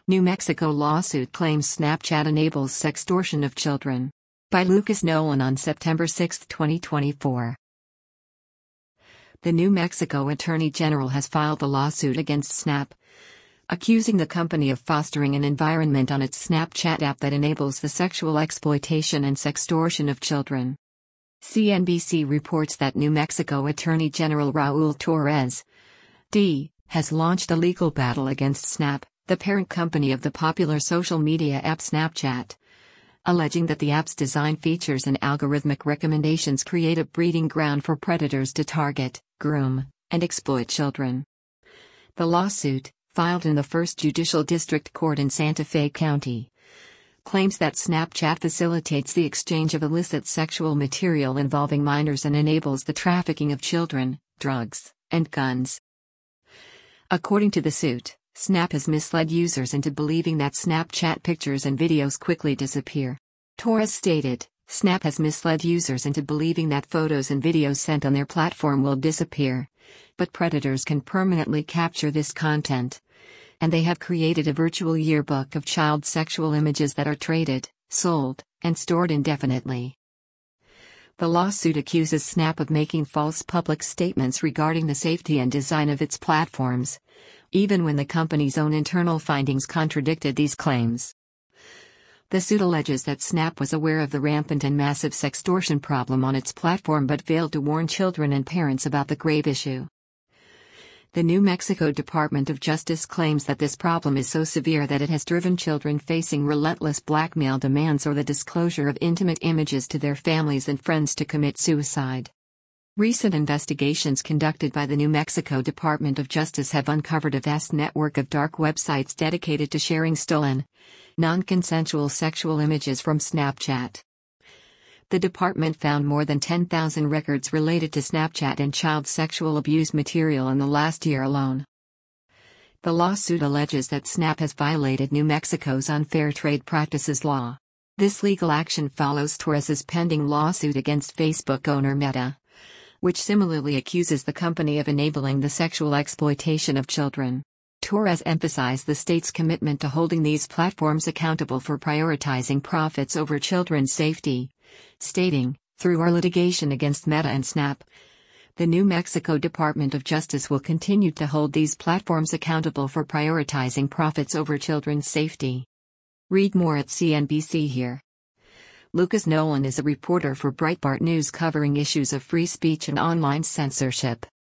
New Mexico lawsuit claims Snapchat enables sextortion of children. By Lucas Nolan on September 6, 2024. The New Mexico Attorney General has filed a lawsuit against Snap, accusing the company of fostering an environment on its Snapchat app that enables the sexual exploitation and sextortion of children. CNBC reports that New Mexico Attorney General Raul Torres, D., has launched a legal battle against Snap, the parent company of the popular social media app Snapchat, alleging that the app's design features and algorithmic recommendations create a breeding ground for predators to target, groom, and exploit children. The lawsuit, filed in the First Judicial District Court in Santa Fe County, claims that Snapchat facilitates the exchange of illicit sexual material involving minors and enables the trafficking of children, drugs, and guns. According to the suit, Snap has misled users into believing that Snapchat pictures and videos quickly disappear. Torres stated, Snap has misled users into believing that photos and videos sent on their platform will disappear. But predators can permanently capture this content. And they have created a virtual yearbook of child sexual images that are traded, sold, and stored indefinitely. The lawsuit accuses Snap of making false public statements regarding the safety and design of its platforms, even when the company's own internal findings contradicted these claims. The suit alleges that Snap was aware of the rampant and massive sextortion problem on its platform but failed to warn children and parents about the grave issue. The New Mexico Department of Justice claims that this problem is so severe that it has driven children facing relentless blackmail demands or the disclosure of intimate images to their families and friends to commit suicide. Recent investigations conducted by the New Mexico Department of Justice have uncovered a vast network of dark websites dedicated to sharing stolen, non-consensual sexual images from Snapchat. The department found more than 10,000 records related to Snapchat and child sexual abuse material in the last year alone. The lawsuit alleges that Snap has violated New Mexico's unfair trade practices law. This legal action follows Torres's pending lawsuit against Facebook owner Meta, which similarly accuses the company of enabling the sexual exploitation of children. Torres emphasized the state's commitment to holding these platforms accountable for prioritizing profits over children's safety, stating, through our litigation against Meta and Snap, the New Mexico Department of Justice will continue to hold these platforms accountable for prioritizing profits over children's safety. Read more at CNBC here. Lucas Nolan is a reporter for Breitbart News covering issues of free speech and online censorship.